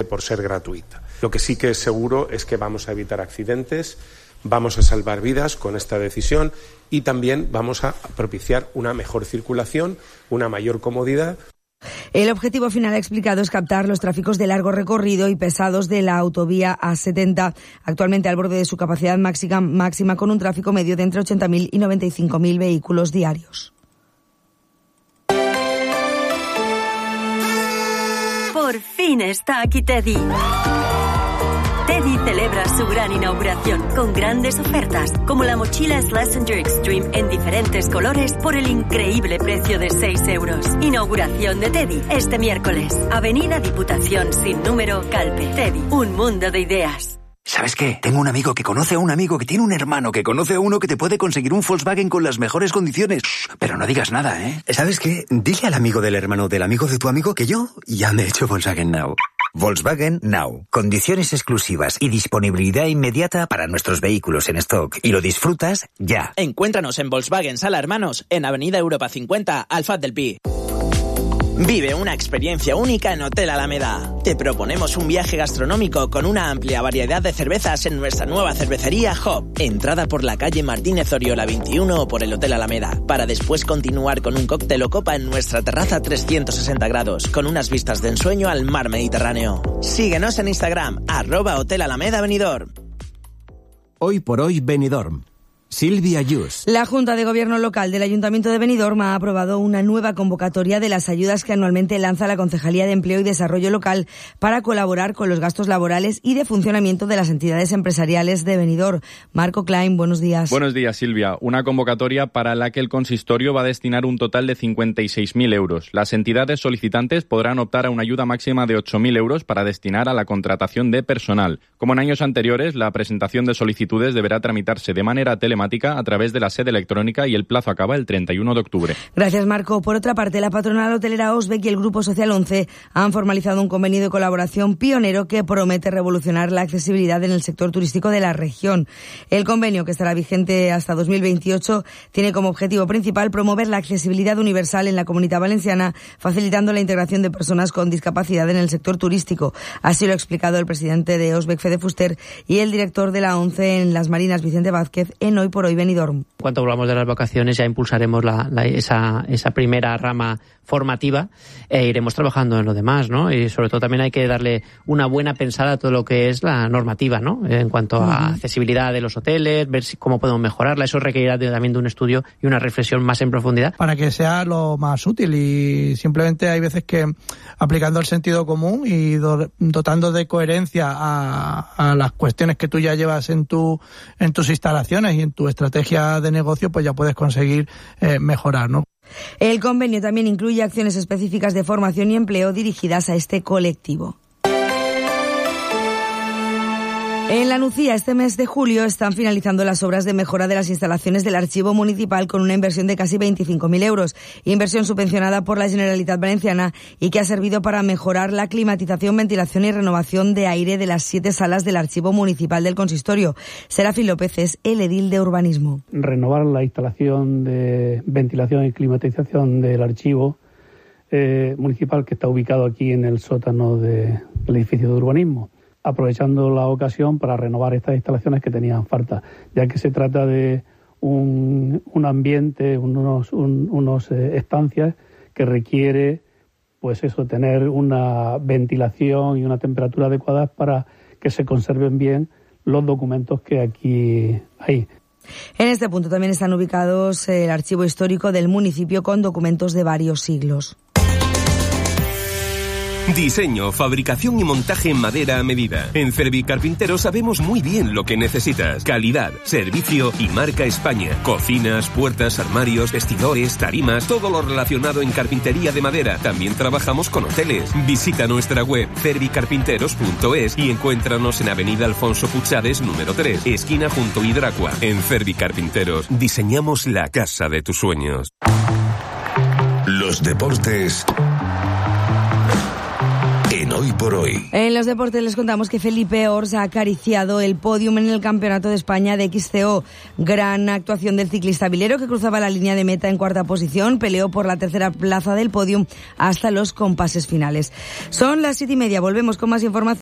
por ser gratuita. Lo que sí que es seguro es que vamos a evitar accidentes, vamos a salvar vidas con esta decisión y también vamos a propiciar una mejor circulación, una mayor comodidad. El objetivo final, ha explicado, es captar los tráficos de largo recorrido y pesados de la autovía A70, actualmente al borde de su capacidad máxima con un tráfico medio de entre 80.000 y 95.000 vehículos diarios. Por fin está aquí Teddy. Teddy celebra su gran inauguración con grandes ofertas, como la mochila Schlesinger Extreme en diferentes colores por el increíble precio de 6 euros. Inauguración de Teddy este miércoles. Avenida Diputación sin número, Calpe. Teddy, un mundo de ideas. ¿Sabes qué? Tengo un amigo que conoce a un amigo que tiene un hermano que conoce a uno que te puede conseguir un Volkswagen con las mejores condiciones. Pero no digas nada, ¿eh? ¿Sabes qué? Dile al amigo del hermano del amigo de tu amigo que yo ya me he hecho Volkswagen Now. Volkswagen Now. Condiciones exclusivas y disponibilidad inmediata para nuestros vehículos en stock. Y lo disfrutas ya. Encuéntranos en Volkswagen Sala Hermanos, en Avenida Europa 50, Alfaz del Pi. Vive una experiencia única en Hotel Alameda. Te proponemos un viaje gastronómico con una amplia variedad de cervezas en nuestra nueva cervecería Hop. Entrada por la calle Martínez Oriola 21 o por el Hotel Alameda, para después continuar con un cóctel o copa en nuestra terraza 360 grados, con unas vistas de ensueño al mar Mediterráneo. Síguenos en Instagram, @Hotel Alameda Benidorm. Hoy por hoy Benidorm. Silvia Yus. La Junta de Gobierno Local del Ayuntamiento de Benidorm ha aprobado una nueva convocatoria de las ayudas que anualmente lanza la Concejalía de Empleo y Desarrollo Local para colaborar con los gastos laborales y de funcionamiento de las entidades empresariales de Benidorm. Marco Klein, buenos días. Buenos días, Silvia. Una convocatoria para la que el consistorio va a destinar un total de 56.000 euros. Las entidades solicitantes podrán optar a una ayuda máxima de 8.000 euros para destinar a la contratación de personal. Como en años anteriores, la presentación de solicitudes deberá tramitarse de manera telemática a través de la sede electrónica y el plazo acaba el 31 de octubre. Gracias, Marco. Por otra parte, la patronal hotelera Osbec y el Grupo Social 11 han formalizado un convenio de colaboración pionero que promete revolucionar la accesibilidad en el sector turístico de la región. El convenio, que estará vigente hasta 2028, tiene como objetivo principal promover la accesibilidad universal en la Comunidad Valenciana, facilitando la integración de personas con discapacidad en el sector turístico. Así lo ha explicado el presidente de Osbec, Fede Fuster, y el director de la ONCE en Las Marinas, Vicente Vázquez, en Hoy por Hoy Benidorm. Cuando volvamos de las vacaciones ya impulsaremos esa primera rama formativa e iremos trabajando en lo demás, ¿no? Y sobre todo también hay que darle una buena pensada a todo lo que es la normativa, ¿no? En cuanto a accesibilidad de los hoteles, ver cómo podemos mejorarla. Eso requerirá también de un estudio y una reflexión más en profundidad. Para que sea lo más útil, y simplemente hay veces que aplicando el sentido común y dotando de coherencia a las cuestiones que tú ya llevas en tus instalaciones y en tu estrategia de negocio, pues ya puedes conseguir mejorar, ¿no? El convenio también incluye acciones específicas de formación y empleo dirigidas a este colectivo. En La Nucía, este mes de julio, están finalizando las obras de mejora de las instalaciones del Archivo Municipal con una inversión de casi 25.000 euros. Inversión subvencionada por la Generalitat Valenciana y que ha servido para mejorar la climatización, ventilación y renovación de aire de las 7 salas del Archivo Municipal del Consistorio. Serafín López es el edil de urbanismo. Renovar la instalación de ventilación y climatización del Archivo Municipal, que está ubicado aquí en el sótano del edificio de urbanismo, aprovechando la ocasión para renovar estas instalaciones que tenían falta, ya que se trata de un ambiente, unos estancias que requiere, pues eso, tener una ventilación y una temperatura adecuadas para que se conserven bien los documentos que aquí hay. En este punto también están ubicados el archivo histórico del municipio con documentos de varios siglos. Diseño, fabricación y montaje en madera a medida. En Cervi Carpinteros sabemos muy bien lo que necesitas. Calidad, servicio y marca España. Cocinas, puertas, armarios, vestidores, tarimas, todo lo relacionado en carpintería de madera. También trabajamos con hoteles. Visita nuestra web cervicarpinteros.es y encuéntranos en Avenida Alfonso Puchades, número 3, esquina junto a Hidracua. En Cervi Carpinteros diseñamos la casa de tus sueños. Los deportes en Hoy por Hoy. En los deportes les contamos que Felipe Ors ha acariciado el podium en el Campeonato de España de XCO. Gran actuación del ciclista vilero, que cruzaba la línea de meta en cuarta posición, peleó por la tercera plaza del podium hasta los compases finales. Son las 7:30, volvemos con más información.